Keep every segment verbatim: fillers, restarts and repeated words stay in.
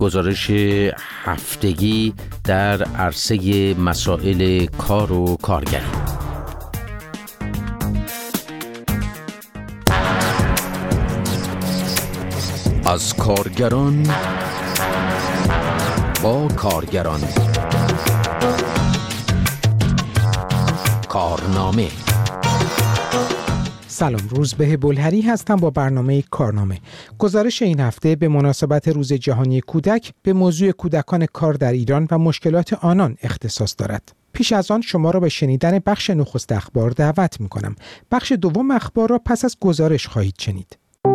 گزارش هفتگی در عرصه مسائل کار و کارگری. از کارگران با کارگران، کارنامه. سلام، روزبه بلهری هستم با برنامه کارنامه. گزارش این هفته به مناسبت روز جهانی کودک به موضوع کودکان کار در ایران و مشکلات آنان اختصاص دارد. پیش از آن شما را به شنیدن بخش نخست اخبار دعوت می‌کنم. بخش دوم اخبار را پس از گزارش خواهید شنید.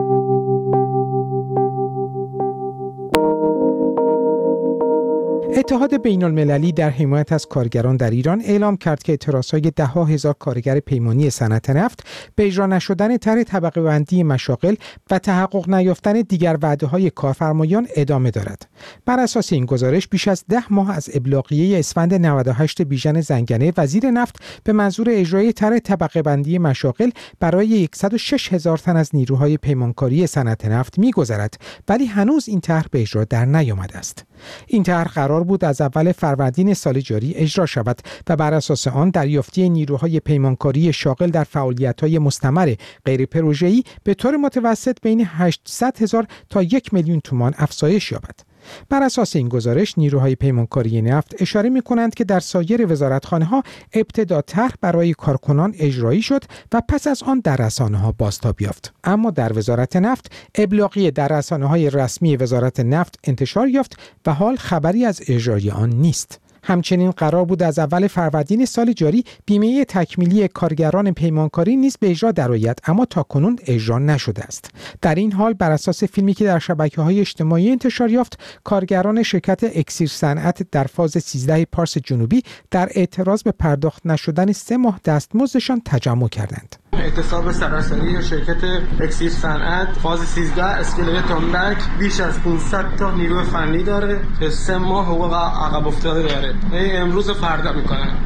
اتحاد بین‌المللی در حمایت از کارگران در ایران اعلام کرد که اعتراضهای ده ها هزار کارگر پیمانی صنعت نفت به اجرا نشدن طرح طبقه بندی مشاغل و تحقق نیافتن دیگر وعده‌های کارفرمایان ادامه دارد. بر اساس این گزارش بیش از ده ماه از ابلاغیه اسفند نود و هشت بیژن زنگنه وزیر نفت به منظور اجرای طرح طبقه بندی مشاغل برای صد و شش هزار تن از نیروهای پیمانکاری صنعت نفت می‌گذرد، ولی هنوز این طرح به اجرا در نیامده است. این طرح قرار بود از اول فروردین سال جاری اجرا شود و بر اساس آن دریافتی نیروهای پیمانکاری شاغل در فعالیت‌های مستمر غیر پروژه‌ای به طور متوسط بین هشتصد هزار تا یک میلیون تومان افزایش یابد. بر اساس این گزارش نیروهای پیمانکاری نفت اشاره می‌کنند که در سایر وزارتخانه‌ها ابتدا طرح برای کارکنان اجرایی شد و پس از آن در رسانه‌ها بازتاب یافت، اما در وزارت نفت ابلاغیه در رسانه‌های رسمی وزارت نفت انتشار یافت و حال خبری از اجرای آن نیست. همچنین قرار بود از اول فروردین سال جاری بیمه تکمیلی کارگران پیمانکاری نیز به اجرا درآید، اما تاکنون اجرا نشده است. در این حال بر اساس فیلمی که در شبکه‌های اجتماعی انتشار یافت، کارگران شرکت اکسیر صنعت در فاز سیزده پارس جنوبی در اعتراض به پرداخت نشدن سه ماه دستمزدشان تجمع کردند. اعتصاب سراسری شرکت اکسیر صنعت فاز سیزده اسکله تنبک بیش از پانصد تا نیروی فنی داره که سه ماه حقوق عقب افتاده داره. امروز و فردا میکنن.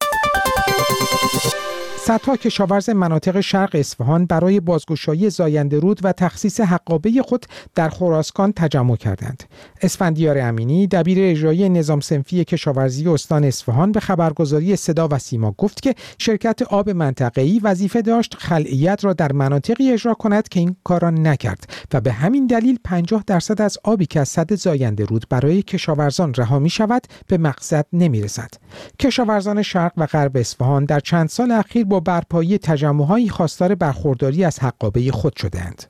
صدها کشاورز مناطق شرق اصفهان برای بازگشایی زاینده رود و تخصیص حقابه خود در خراسان تجمع کردند. اسفندیار امینی، دبیر اجرایی نظام صنفی کشاورزی استان اصفهان، به خبرگزاری صدا و سیما گفت که شرکت آب منطقه‌ای وظیفه داشت خلعیت را در مناطقی اجرا کند که این کار را نکرد و به همین دلیل پنجاه درصد از آبی که از سد زاینده رود برای کشاورزان رها می شود به مقصد نمی رسد. کشاورزان شرق و غرب اصفهان در چند سال اخیر با برپایی تجمع‌هایی خواستار برخورداری از حقابه خود شدند.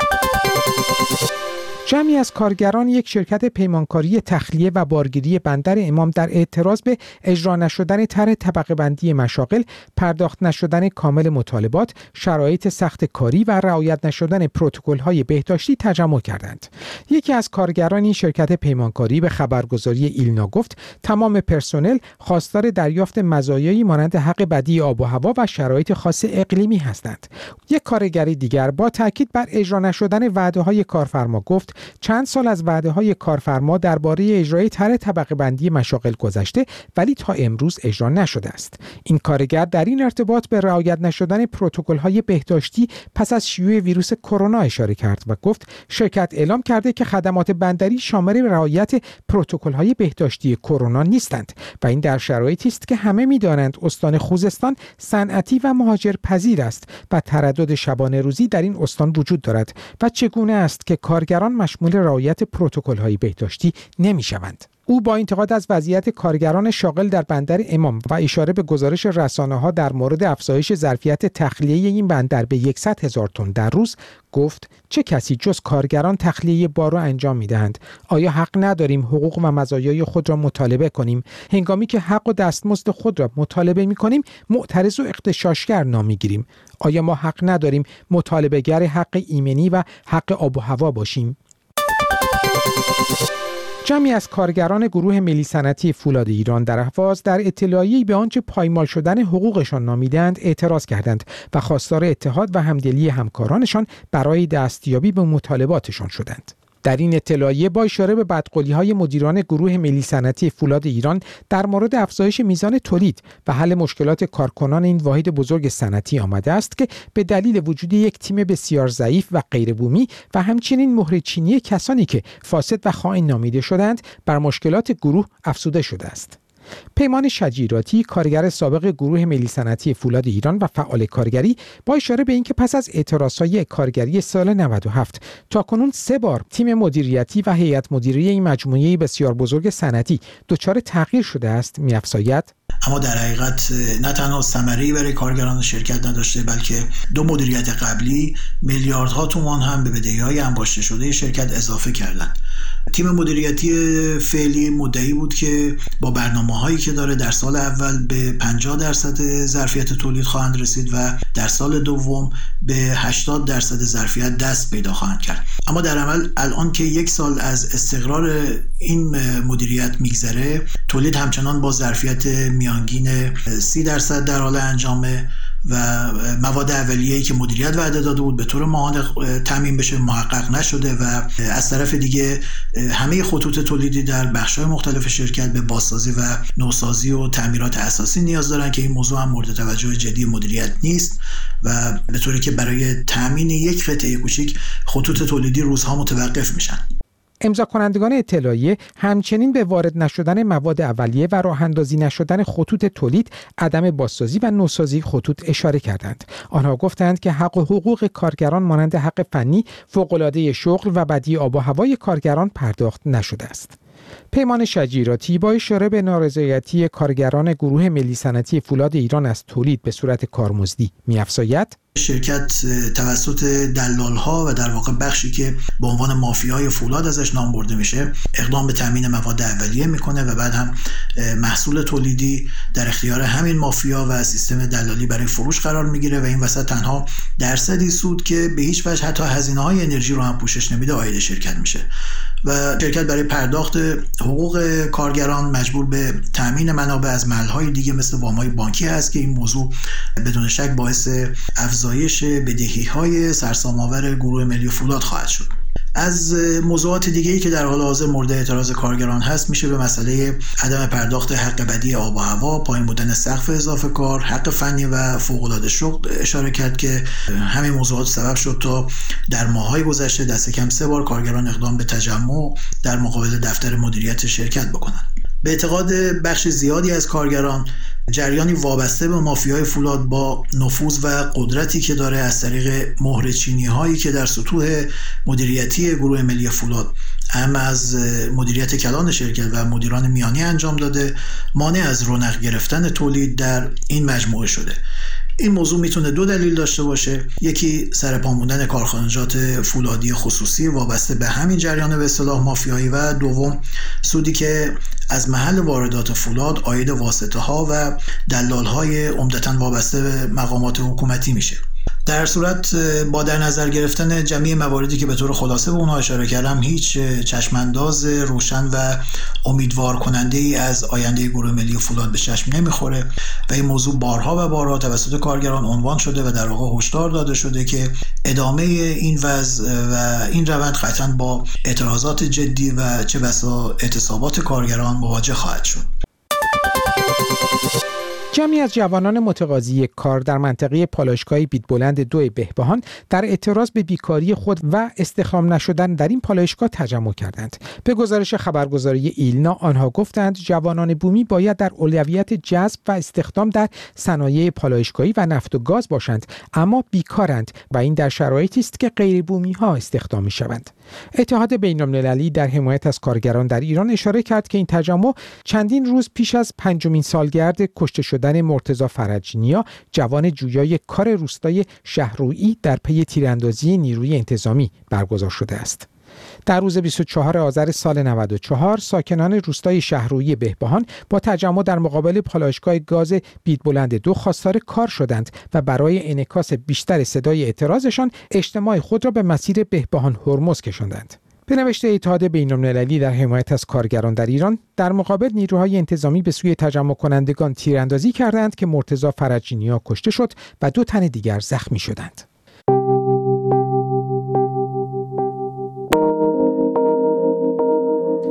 جمعی از کارگران یک شرکت پیمانکاری تخلیه و بارگیری بندر امام در اعتراض به اجرا نشدن طرح طبقه بندی مشاغل، پرداخت نشدن کامل مطالبات، شرایط سخت کاری و رعایت نشدن پروتکل‌های بهداشتی تجمع کردند. یکی از کارگران این شرکت پیمانکاری به خبرگزاری ایلنا گفت تمام پرسنل خواستار دریافت مزایایی مانند حق بدی آب و هوا و شرایط خاص اقلیمی هستند. یک کارگر دیگر با تاکید بر اجرا نشدن وعده‌های کارفرما گفت چند سال از وعده‌های کارفرما درباره اجرای طرح طبقه بندی مشاغل گذشته، ولی تا امروز اجرا نشده است. این کارگر در این ارتباط به رعایت نشدن پروتکل‌های بهداشتی پس از شیوع ویروس کرونا اشاره کرد و گفت شرکت اعلام کرده که خدمات بندری شامل رعایت پروتکل‌های بهداشتی کرونا نیستند و این در شرایطی است که همه می‌دانند استان خوزستان صنعتی و مهاجرپذیر است و تردد شبانه روزی در این استان وجود دارد و چگونه است که کارگران مشمول رعایت پروتکل‌های بهداشتی نمی‌شوند. او با انتقاد از وضعیت کارگران شاغل در بندر امام و اشاره به گزارش رسانه‌ها در مورد افزایش ظرفیت تخلیه این بندر به صد هزار تن در روز گفت چه کسی جز کارگران تخلیه بارو انجام می‌دهند؟ آیا حق نداریم حقوق و مزایای خود را مطالبه کنیم؟ هنگامی که حق و دستمزد خود را مطالبه می‌کنیم معترض و اغتشاشگر نام می‌گیریم. آیا ما حق نداریم مطالبه‌گر حق ایمنی و حق آب و هوا باشیم؟ جمعی از کارگران گروه ملی صنعتی فولاد ایران در اهواز در اطلاعیه‌ای به آنچه پایمال شدن حقوقشان نامیدند اعتراض کردند و خواستار اتحاد و همدلی همکارانشان برای دستیابی به مطالباتشان شدند. در این اطلاعیه با اشاره به بدقولی‌های مدیران گروه ملی صنعتی فولاد ایران در مورد افزایش میزان تولید و حل مشکلات کارکنان این واحد بزرگ صنعتی آمده است که به دلیل وجود یک تیم بسیار ضعیف و غیر بومی و همچنین مهر چینی کسانی که فاسد و خائن نامیده شدند بر مشکلات گروه افزوده شده است. پیمان شجیراتی، کارگر سابق گروه ملی صنعتی فولاد ایران و فعال کارگری، با اشاره به اینکه پس از اعتراضهای کارگری سال نود و هفت تاکنون سه بار تیم مدیریتی و هیئت مدیره این مجموعه بسیار بزرگ صنعتی دچار تغییر شده است، می‌افزاید: اما در حقیقت نه تنها ثمره‌ای برای کارگران شرکت نداشته، بلکه دو مدیریت قبلی میلیاردها تومان هم به بدهی‌های انباشته شده شرکت اضافه کردند. تیم مدیریتی فعلی مدعی بود که با برنامه‌هایی که داره در سال اول به پنجاه درصد ظرفیت تولید خواهند رسید و در سال دوم به هشتاد درصد ظرفیت دست پیدا خواهند کرد. اما در عمل الان که یک سال از استقرار این مدیریت میگذره، تولید همچنان با ظرفیت میانگین سی درصد در حال انجامه و مواد اولیه‌ای که مدیریت وعده داده بود به طور ماهانه تامین بشه محقق نشده و از طرف دیگه همه خطوط تولیدی در بخش‌های مختلف شرکت به بازسازی و نوسازی و تعمیرات اساسی نیاز دارن که این موضوع هم مورد توجه جدی مدیریت نیست و به طوری که برای تامین یک قطعه کوچیک خطوط تولیدی روزها متوقف میشن. امضا کنندگان اطلاعیه همچنین به وارد نشدن مواد اولیه و راه اندازی نشدن خطوط تولید، عدم بازسازی و نوسازی خطوط اشاره کردند. آنها گفتند که حق و حقوق کارگران مانند حق فنی، فوق‌العاده شغل و بدی آب و هوای کارگران پرداخت نشده است. پیمان شجیراتی با اشاره به نارضایتی کارگران گروه ملی صنعتی فولاد ایران از تولید به صورت کارمزدی می‌افزاید: شرکت توسط دلال‌ها و در واقع بخشی که به عنوان مافیای فولاد ازش نام برده میشه اقدام به تامین مواد اولیه میکنه و بعد هم محصول تولیدی در اختیار همین مافیا و سیستم دلالی برای فروش قرار میگیره و این وسط تنها درصدی سود که به هیچ وجه حتی هزینه‌های انرژی رو هم پوشش نمیده عاید شرکت میشه و شرکت برای پرداخت حقوق کارگران مجبور به تامین منابع از محل‌های دیگه مثل وام‌های بانکی هست که این موضوع بدون شک باعث افزایش بدهی‌های سرسام‌آور گروه ملی فولاد خواهد شد. از موضوعات دیگه‌ای که در حال حاضر مورد اعتراض کارگران هست میشه به مسئله عدم پرداخت حق بدی آب و هوا، پایین بودن سقف اضافه کار، حق فنی و فوق‌العاده شغل اشاره کرد که همین موضوعات سبب شد تا در ماه‌های گذشته دست کم سه بار کارگران اقدام به تجمع در مقابل دفتر مدیریت شرکت بکنند. به اعتقاد بخش زیادی از کارگران، جریانی وابسته به مافیای فولاد با نفوذ و قدرتی که داره از طریق مهر چینی هایی که در سطوح مدیریتی گروه ملی فولاد هم از مدیریت کلان شرکت و مدیران میانی انجام داده، مانع از رونق گرفتن تولید در این مجموعه شده. این موضوع میتونه دو دلیل داشته باشه. یکی سرپا موندن کارخانجات فولادی خصوصی وابسته به همین جریان به اصطلاح مافیایی و دوم سودی که از محل واردات فولاد عاید واسطه ها و دلال های عمدتاً وابسته به مقامات حکومتی میشه. در صورت با در نظر گرفتن جمعی مواردی که به طور خلاصه به اونها اشاره کردم، هیچ چشمانداز روشن و امیدوار کننده ای از آینده گروه ملی فولاد به چشم نمیخوره و این موضوع بارها و بارها توسط کارگران عنوان شده و در واقع هشدار داده شده که ادامه این وضع و این روند قطعاً با اعتراضات جدی و چه بسا اعتصابات کارگران مواجه خواهد شد. جمعی از جوانان متقاضی کار در منطقه پالایشگاه بیدبلند دو بهبهان در اعتراض به بیکاری خود و استخدام نشدن در این پالایشگاه تجمع کردند. به گزارش خبرگزاری ایلنا آنها گفتند جوانان بومی باید در اولویت جذب و استخدام در صنایع پالایشگاهی و نفت و گاز باشند، اما بیکارند و این در شرایطی است که غیر بومی ها استخدام می شوند. اتحاد بین‌المللی در حمایت از کارگران در ایران اشاره کرد که این تجمع چندین روز پیش از پنجمین سالگرد کشته شدن مرتضی فرج‌نیا، جوان جویای کار روستای شهرویی در پی تیراندازی نیروی انتظامی برگزار شده است. در روز بیست و چهارم آذر سال نود و چهار ساکنان روستای شهرویی بهبهان با تجمع در مقابل پالایشگاه گاز بیدبلند دو خواستار کار شدند و برای انعکاس بیشتر صدای اعتراضشان اجتماع خود را به مسیر بهبهان هرمز کشاندند. به نوشته اتحاد بین‌المللی در حمایت از کارگران در ایران، در مقابل نیروهای انتظامی به سوی تجمع کنندگان تیراندازی کردند که مرتضی فرج‌نیا کشته شد و دو تن دیگر زخمی شدند.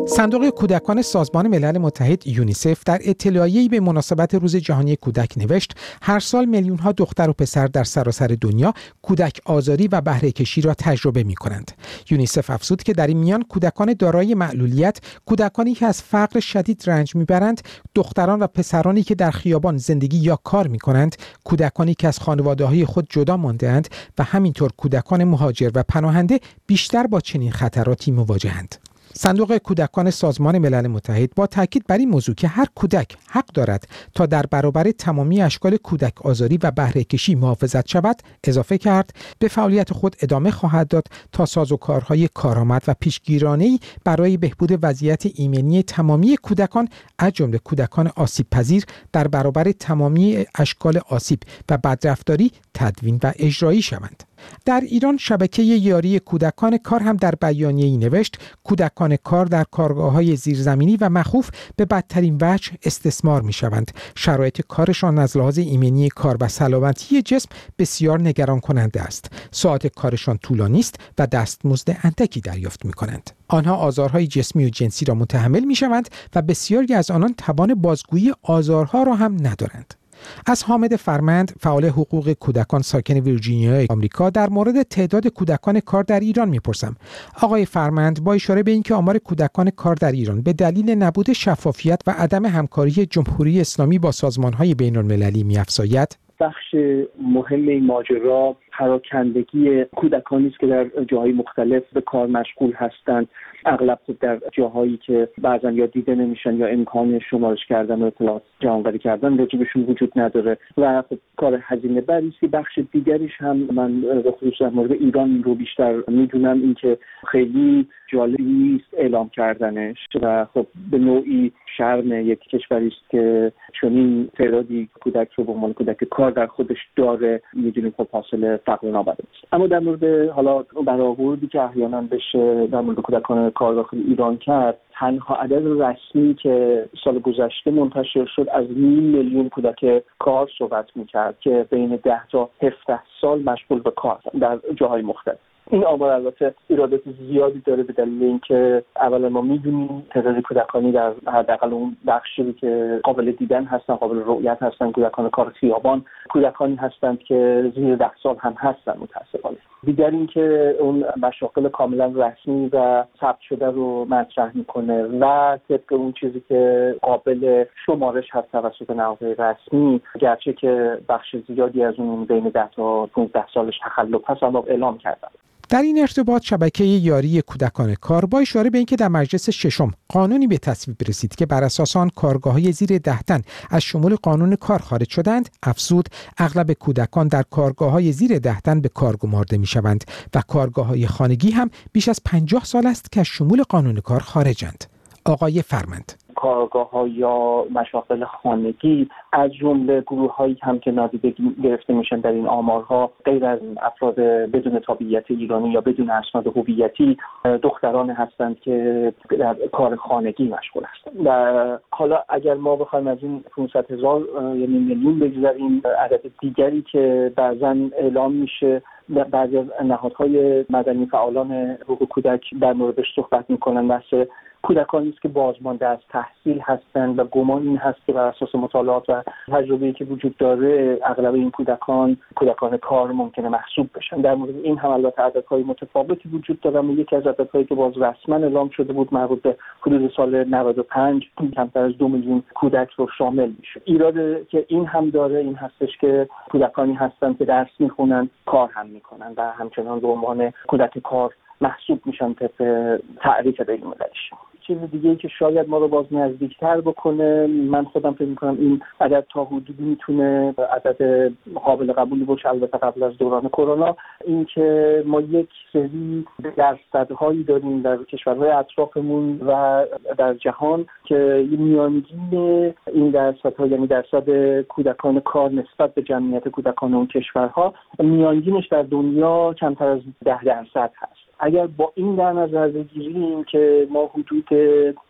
صندوق کودکان سازمان ملل متحد یونیسف در اطلاعیه‌ای به مناسبت روز جهانی کودک نوشت هر سال میلیون‌ها دختر و پسر در سراسر دنیا کودک آزاری و بهره‌کشی را تجربه می‌کنند. یونیسف افزود که در این میان کودکان دارای معلولیت، کودکانی که از فقر شدید رنج می‌برند، دختران و پسرانی که در خیابان زندگی یا کار می‌کنند، کودکانی که از خانواده‌های خود جدا مانده‌اند و همینطور کودکان مهاجر و پناهنده بیشتر با چنین خطراتی مواجه‌اند. صندوق کودکان سازمان ملل متحد با تاکید بر این موضوع که هر کودک حق دارد تا در برابر تمامی اشکال کودک آزاری و بهره‌کشی محافظت شود، اضافه کرد به فعالیت خود ادامه خواهد داد تا سازوکارهای کارآمد و پیشگیرانه‌ای برای بهبود وضعیت ایمنی تمامی کودکان از جمله کودکان آسیب پذیر در برابر تمامی اشکال آسیب و بدرفتاری تدوین و اجرایی شوند. در ایران شبکه یاری کودکان کار هم در بیانیه‌ای نوشت کودکان کار در کارگاه‌های زیرزمینی و مخوف به بدترین وجه استثمار می‌شوند. شرایط کارشان از لحاظ ایمنی کار و سلامتی جسم بسیار نگران کننده است. ساعات کارشان طولانی است و دستمزد اندکی دریافت می‌کنند. آنها آزارهای جسمی و جنسی را متحمل می‌شوند و بسیاری از آنان توان بازگویی آزارها را هم ندارند. از حامد فرمند، فعال حقوق کودکان ساکن ویرجینیا آمریکا، در مورد تعداد کودکان کار در ایران میپرسم. آقای فرمند، با اشاره به اینکه آمار کودکان کار در ایران به دلیل نبود شفافیت و عدم همکاری جمهوری اسلامی با سازمان‌های بین‌المللی می‌افزاید، بخش مهم این ماجرا پراکندگی کودکانی است که در جاهای مختلف به کار مشغول هستند، اغلب خود در جاهایی که بعضا یا دیده نمیشن یا امکان شمارش کردن و اطلاعات جمع‌آوری کردن راجبشون وجود نداره و خب کار هزینه بری است. بخش دیگریش هم من به خصوص در مورد ایران رو بیشتر میدونم، این که خیلی جالب نیست اعلام کردنش و خب به نوعی شرم یک کشوری است که چنین تعدادی کودک رو به عنوان کودک کار در خودش داره. میدونیم خب حاصل فقر و نابرابری است. اما در مورد حالا برآوردی که احیانا بشه در مورد کودکان کار داخل ایران کرد، تنها عدد رسمی که سال گذشته منتشر شد از نیم میلیون کودک کار صحبت میکرد که بین ده تا هفده سال مشغول به کار در جاهای مختلف. این آمار البته ایرادات زیادی داره به دلیل اینکه اولا ما میدونیم تعداد کودکانی در حداقل اون بخشی که قابل دیدن هستن، قابل رؤیت هستن، کودکان کار خیابان کودکانی هستند که زیر ده سال هم هستن متاسفانه. دیگر اینکه اون مشاغل کاملا رسمی و ثبت شده رو مطرح میکنه و طبق اون چیزی که قابل شمارش هست توسط نهادهای رسمی، گرچه که بخش زیادی از اون بین ده تا پانزده سالش تخلف هست اما اعلام کردن. در این ارتباط شبکه یاری کودکان کار با اشاره به اینکه در مجلس ششم قانونی به تصویب رسید که بر اساس آن کارگاه‌های زیر ده تن از شمول قانون کار خارج شدند، افزود اغلب کودکان در کارگاه‌های زیر ده تن به کار گمارده می‌شوند و کارگاه‌های خانگی هم بیش از پنجاه سال است که از شمول قانون کار خارجند. آقای فرمند، کارگاه‌ها یا مشاغل خانگی از جمله گروه‌هایی هم که نادیده گرفته میشن در این آمارها، غیر از افراد بدون تابعیت ایرانی یا بدون اسناد هویتی، دختران هستند که در کار خانگی مشغول هستند. و حالا اگر ما بخوایم از این پانصد هزار یعنی میلیون بگذاریم، عدد دیگری که بعضاً اعلام میشه، بعضی از نهادهای مدنی فعالان حقوق کودک در موردش صحبت میکنن، بحث کودکانی است که بازمانده از تحصیل هستند و گمان این هست که بر اساس مطالعات و تجربه‌ای که وجود داره اغلب این کودکان کودکان کار ممکنه محسوب بشن. در مورد این هم البته عددهای متفاوتی وجود داره، اما یکی از عددهایی که باز رسما اعلام شده بود مربوط به حدود سال نود و پنج کمتر از دو میلیون کودک رو شامل میشه. ایراد که این هم داره این هستش که کودکانی هستند که درس میخونن، کار هم میکنن و همچنان به عنوان کودک کار محسوب میشن طبق تعریف بین‌المللیش. چیز دیگه‌ای که شاید ما رو باز نزدیکتر بکنه، من خودم فکر می‌کنم این عدد تا حدودی میتونه عدد قابل قبولی باشه، البته قبل از دوران کرونا، این که ما یک سری درصدهایی داریم در کشورهای اطرافمون و در جهان که میانگین این درصدها، یعنی درصد کودکان کار نسبت به جمعیت کودکان اون کشورها، میانگینش در دنیا کمتر از ده درصد هست. اگر با این در نظر بگیریم که ما حدود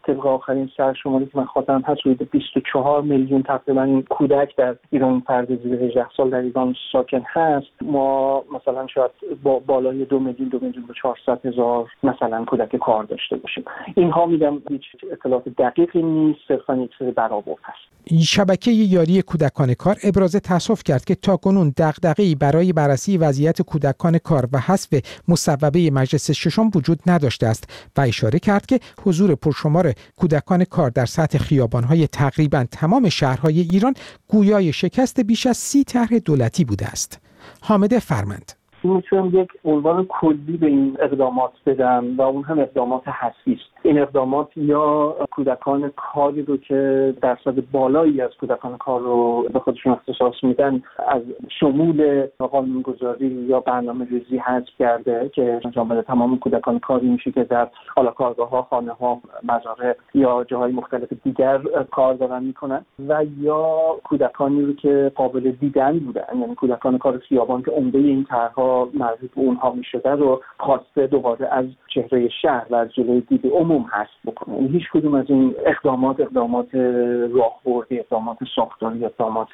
طبق آخرین سرشماری که من خاطرم هست حدود بیست و چهار میلیون تقریبا این کودک در ایران فرد زیر هجده سال در ایران ساکن هست. ما مثلا شاید با بالای دو میلیون دو میلیون و چهارصد هزار مثلا کودک کار داشته باشیم. اینها میگم هیچ اطلاعات دقیقی نیست، صرفا یک سری برآورد هست. شبکه یاری کودکان کار ابراز تأسف کرد که تاکنون دغدغه‌ای برای بررسی وضعیت کودکان کار و حذف مصوبه مجلس ششم وجود نداشته است و اشاره کرد که حضور پرشمار کودکان کار در سطح خیابان‌های تقریباً تمام شهرهای ایران گویای شکست بیش از سی طرح دولتی بوده است. حامد فرمند: میتونم یک عنوان کلی به این اقدامات بدم و اون هم اقدامات حذفی است. این اقدامات یا کودکان کاری رو که درصد بالایی از کودکان کار رو به خودشون اختصاص میدن از شمول قانونگذاری یا برنامه‌ریزی حذف کرده که شامل تمام کودکان کاری میشه که در حالا کارگاه‌ها، خانه‌ها، مزارع یا جاهای مختلف دیگر کار دارن میکنن، و یا کودکانی رو که قابل دیدن بودن، یعنی کودکان کار خیابان که عمده این طرح‌ها مربوط به اونها میشده رو خواسته دوباره از چهره شهر و از جلوی دید عموم حذف بکنه. این هیچ کدوم از این اقدامات اقدامات راهبردی، اقدامات ساختاری، اقدامات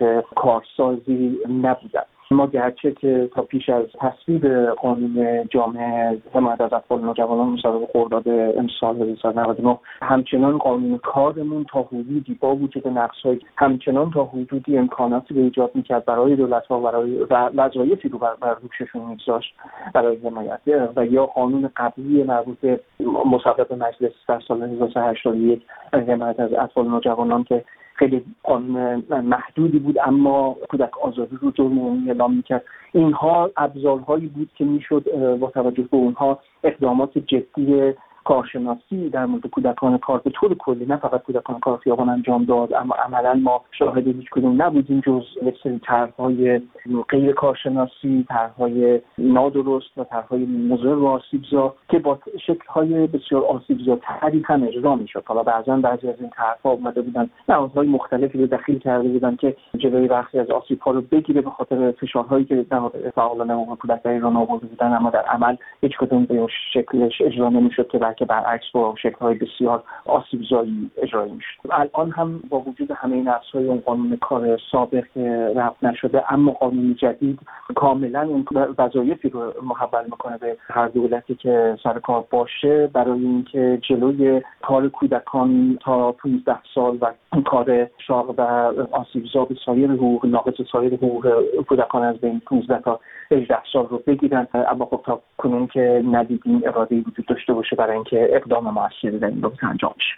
کارسازی نبودن. ما گرچه که تا پیش از تصویب قانون جامع حمایت از اطفال و نوجوانان مصوبه خرداد امسال هزار و سیصد و نود و نه همچنان قانون کارمون تا حدودی با وجود نقص‌های همچنان تا حدودی امکاناتی به ایجاد می‌کرد برای دولت‌ها برای و وظایفی رو بر, بر دوششون می‌گذاشت برای حمایت، و یا قانون قبلی مربوط به مصوبه مجلس در سال هزار و سیصد و هشتاد و یک حمایت از اطفال و نوجوانان که خیلی قانون محدودی بود اما کودک آزادی رو جرم عمومی اعلام می‌کرد. اینها ابزارهایی بود که میشد با توجه به اونها اقدامات جدی کارشناسی در مورد کودکان کار به طور کلی، نه فقط کودکان کار خیابان، انجام داد. اما عملا ما شاهد هیچ کدوم نبودیم جز یک سری طرح‌های غیر کارشناسی، طرح‌های نادرست و طرح‌های مضر و آسیبزا که با شکل‌های بسیار آسیبزاتری هم اجرا می‌شد. حالا بعضاً بعضی از این طرح‌ها اومده بودن نهادهای مختلفی رو دخیل کرده بودن که جلوی برخی از آسیب‌ها رو بگیره به خاطر فشارهایی که نهاد فعالان حقوق کودک در ایران آورده بودن، اما در عمل هیچ کدوم به شکلش اجرا نمی‌شد که که برعکس با شکل‌های بسیار آسیبزایی اجرایی می‌شد. الان هم با وجود همه این نقص‌های اون قانون کار سابق که رفع نشده، اما قانون جدید کاملا اون وظایفی رو محول می‌کنه به هر دولتی که سر کار باشه برای اینکه جلوی کار کودکان تا پانزده سال و کار شاق و آسیبزا به سایر حقوق، ناقص سایر حقوق کودکان از بین پانزده تا هجده سال رو بگیرن. اما خب تا کنون که ندیدیم اراده‌ای وجود داشته باشه برای اینکه اقدام موثری در این رابطه انجام بشه.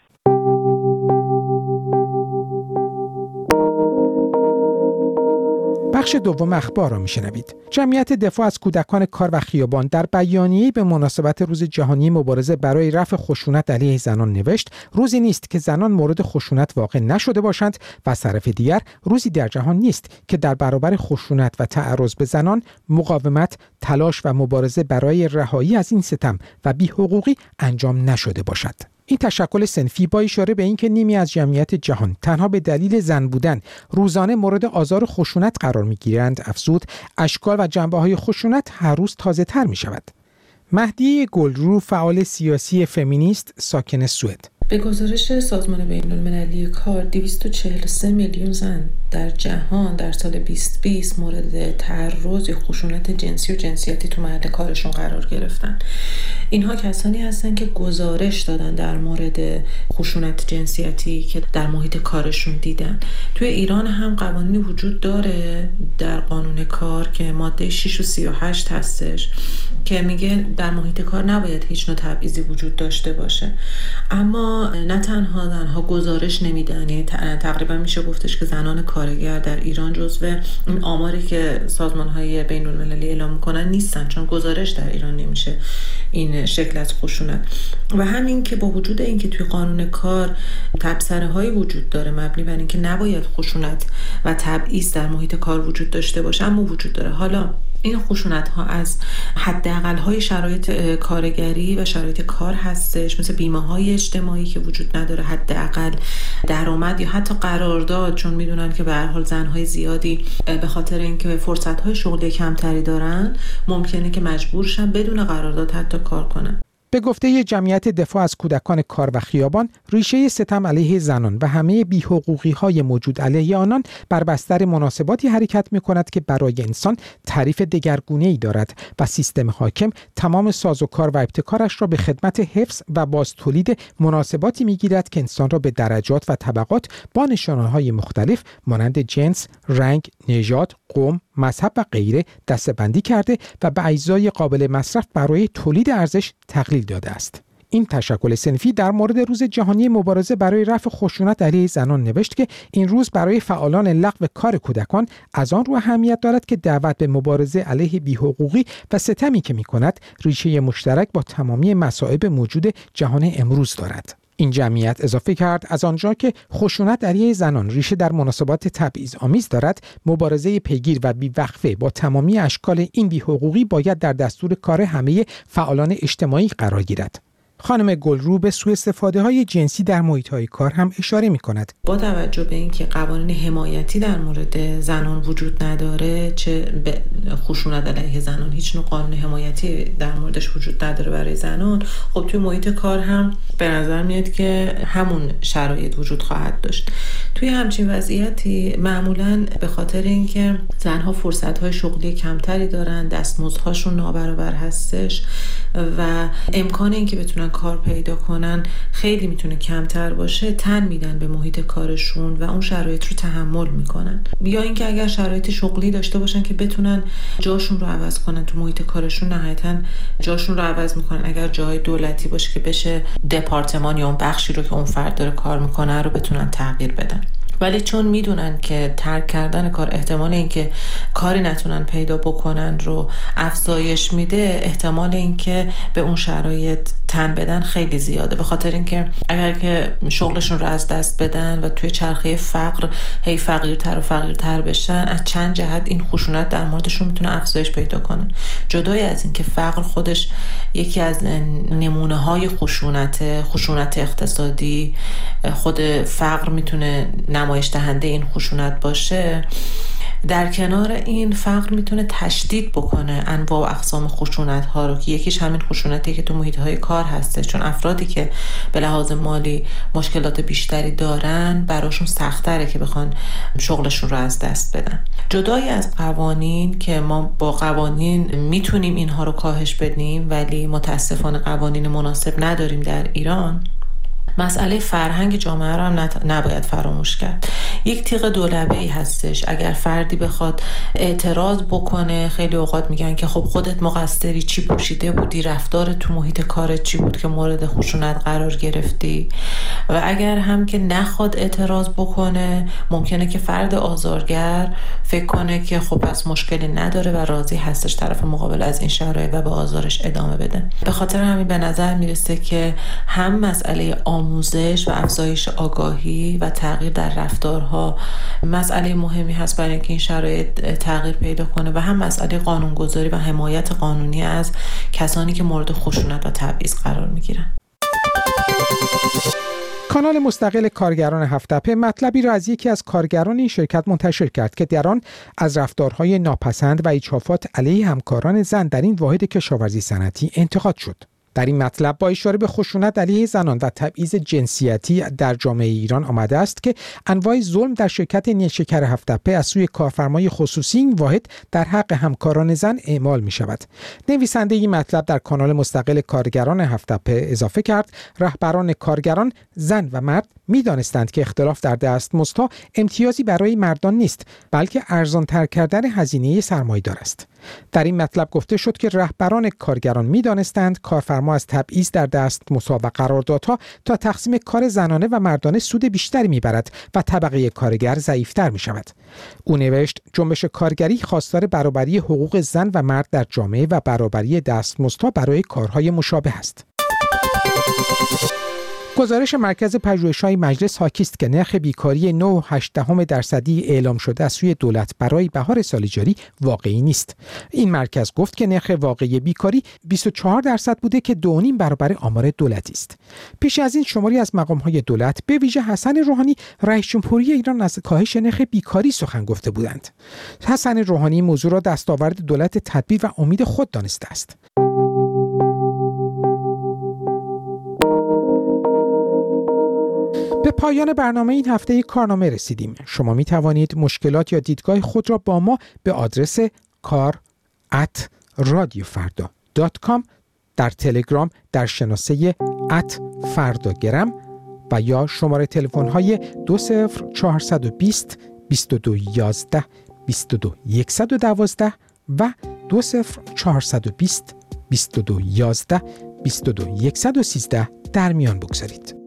بخش دوم اخبار را میشنوید. جمعیت دفاع از کودکان کار و خیابان در بیانیه‌ای به مناسبت روز جهانی مبارزه برای رفع خشونت علیه زنان نوشت: روزی نیست که زنان مورد خشونت واقع نشده باشند و از طرف دیگر روزی در جهان نیست که در برابر خشونت و تعرض به زنان مقاومت، تلاش و مبارزه برای رهایی از این ستم و بی‌حقوقی انجام نشده باشد. این تشکل صنفی با اشاره به اینکه نیمی از جمعیت جهان تنها به دلیل زن بودن روزانه مورد آزار و خشونت قرار می‌گیرند افزود اشکال و جنبه‌های خشونت هر روز تازه‌تر می‌شود. مهدیه گلرو، فعال سیاسی فمینیست ساکن سوئد: به گزارش سازمان بین‌المللی کار دویست و چهل و سه میلیون زن در جهان در سال بیست بیست مورد تعرض یا خشونت جنسی و جنسیتی تو محل کارشون قرار گرفتن. اینها کسانی هستن که گزارش دادن در مورد خشونت جنسیتی که در محیط کارشون دیدن. توی ایران هم قوانینی وجود داره در قانون کار که ماده شش و سی و هشت هستش که میگه در محیط کار نباید هیچ نوع تبعیضی وجود داشته باشه. اما نه تنها زنها گزارش نمیدن، یعنی تقریبا میشه گفتش که زنان کارگر در ایران جزو این آماری که سازمان‌های بین‌المللی اعلام میکنن نیستن، چون گزارش در ایران نمیشه این شکل از خشونت. و همین که با وجود اینکه توی قانون کار تبصره‌هایی وجود داره مبنی بر اینکه نباید خشونت و تبعیض در محیط کار وجود داشته باشه، اما وجود داره. حالا این خشونت ها از حداقل های شرایط کارگری و شرایط کار هستش، مثل بیمه های اجتماعی که وجود نداره حداقل درآمد یا حتی قرارداد، چون میدونن که به هر حال زنهای زیادی به خاطر اینکه فرصت های شغلی کمتری دارن ممکنه که مجبور شن بدون قرارداد حتی کار کنن. به گفته جمعیت دفاع از کودکان کار و خیابان، ریشه ستم علیه زنان و همه بی‌حقوقی‌های موجود علیه آنان بر بستر مناسباتی حرکت می‌کند که برای انسان تعریف دگرگونه‌ای دارد و سیستم حاکم تمام سازوکار و ابتکارش را به خدمت حفظ و بازتولید مناسباتی می‌گیرد که انسان را به درجات و طبقات با نشانه‌های مختلف مانند جنس، رنگ، نژاد، قوم، مذهب و غیره دسته‌بندی کرده و به اجزای قابل مصرف برای تولید ارزش تقلیل داده است. این تشکل صنفی در مورد روز جهانی مبارزه برای رفع خشونت علیه زنان نوشت که این روز برای فعالان لغو کار کودکان از آن رو اهمیت دارد که دعوت به مبارزه علیه بی‌حقوقی و ستمی که می‌کند ریشه مشترک با تمامی مصائب موجود جهان امروز دارد. این جمعیت اضافه کرد از آنجا که خشونت علیه زنان ریشه در مناسبات تبعیض‌آمیز دارد، مبارزه پیگیر و بی‌وقفه با تمامی اشکال این بی‌حقوقی باید در دستور کار همه فعالان اجتماعی قرار گیرد. خانم گلرو به سوء استفاده های جنسی در محیط های کار هم اشاره می کند. با توجه به اینکه قوانین حمایتی در مورد زنان وجود نداره، چه به خشونت علیه زنان هیچ نوع قانون حمایتی در موردش وجود نداره برای زنان، خب توی محیط کار هم به نظر میاد که همون شرایط وجود خواهد داشت. توی همچین وضعیتی معمولاً به خاطر اینکه زنها فرصت‌های شغلی کمتری دارن، دستمزدهاشون نابرابر هستش و امکان اینکه بتونن کار پیدا کنن خیلی میتونه کمتر باشه، تن میدن به محیط کارشون و اون شرایط رو تحمل میکنن. یا اینکه اگر شرایط شغلی داشته باشن که بتونن جاشون رو عوض کنن تو محیط کارشون، نهایتاً جاشون رو عوض میکنن. اگر جای دولتی باشه که بشه دپارتمان یا اون بخشی رو که اون فرد داره کار میکنه رو بتونن تغییر بدن. ولی چون میدونن که ترک کردن کار احتمال اینکه کاری نتونن پیدا بکنن رو افزایش میده، احتمال اینکه به اون شرایط تن بدن خیلی زیاده. به خاطر اینکه اگر که شغلشون رو از دست بدن و توی چرخه فقر هی فقیرتر و فقیرتر بشن، از چند جهت این خشونت در موردشون میتونه افزایش پیدا کنه. جدای از این که فقر خودش یکی از نمونه های خشونت خشونت اقتصادی، خود فقر میتونه نمایش دهنده این خشونت باشه، در کنار این فقر میتونه تشدید بکنه انواع و اقسام خشونت ها رو که یکیش همین خشونتی که تو محیط های کار هسته، چون افرادی که به لحاظ مالی مشکلات بیشتری دارن براشون سخت‌تره که بخوان شغلشون رو از دست بدن. جدای از قوانین که ما با قوانین میتونیم اینها رو کاهش بدیم ولی متاسفانه قوانین مناسب نداریم در ایران، مسئله فرهنگ جامعه رو هم نباید فراموش کرد. یک تیغ دولبه‌ای هستش. اگر فردی بخواد اعتراض بکنه، خیلی اوقات میگن که خب خودت مقصری، چی پوشیده بودی، رفتار تو محیط کارت چی بود که مورد خشونت قرار گرفتی. و اگر هم که نخواد اعتراض بکنه، ممکنه که فرد آزارگر فکر کنه که خب پس مشکلی نداره و راضی هستش طرف مقابل از این شرایط و به آزارش ادامه بده. به خاطر همین به نظر میرسه که هم مسئله آموزش و افزایش آگاهی و تغییر در رفتارها مسئله مهمی هست برای اینکه این شرایط تغییر پیدا کنه و هم مسئله قانونگذاری و حمایت قانونی از کسانی که مورد خشونت و تبعیض قرار میگیرن. کانال مستقل کارگران هفت‌تپه مطلبی را از یکی از کارگران این شرکت منتشر کرد که در آن از رفتارهای ناپسند و ایجافات علیه همکاران زن در این واحد کشاورزی صنعتی انتقاد شد. در این مطلب با اشاره به خشونت علیه زنان و تبعیض جنسیتی در جامعه ایران آمده است که انواع ظلم در شرکت نیشکر هفت‌تپه از سوی کارفرمای خصوصی این واحد در حق همکاران زن اعمال می شود. نویسنده این مطلب در کانال مستقل کارگران هفت‌تپه اضافه کرد رهبران کارگران زن و مرد می دانستند که اختلاف در دستمزدها امتیازی برای مردان نیست، بلکه ارزان‌تر کردن هزینه سرمایه‌دار است. در این مطلب گفته شد که رهبران کارگران می دانستند کارفرما از تبعیض در دستمزدها و قراردادها تا تقسیم کار زنانه و مردانه سود بیشتری می برد و طبقه کارگر ضعیفتر می شود. او نوشت جنبش کارگری خواستار برابری حقوق زن و مرد در جامعه و برابری دستمزدها برای کارهای مشابه است. گزارش مرکز پژوهش‌های مجلس حاکی است که نرخ بیکاری نه و هشت دهم درصدی اعلام شده از سوی دولت برای بهار سال جاری واقعی نیست. این مرکز گفت که نرخ واقعی بیکاری بیست و چهار درصد بوده که دو و نیم برابر آمار دولتی است. پیش از این شماری از مقام‌های دولت به ویژه حسن روحانی رئیس جمهوری ایران از کاهش نرخ بیکاری سخن گفته بودند. حسن روحانی موضوع را دستاورد دولت تدبیر و امید خود دانسته است. به پایان برنامه این هفته کارنامه رسیدیم. شما می توانید مشکلات یا دیدگاه خود را با ما به آدرس کار ات رادیو فردا دات کام در تلگرام در شناسه ات فرداگرم و یا شماره تلفن های دو صفر چهارصد و بیست بیست و دو یازده بیست و دو صد و دوازده و دو صفر چهارصد و بیست بیست و دو یازده بیست و دو صد و سیزده در میان بگذارید.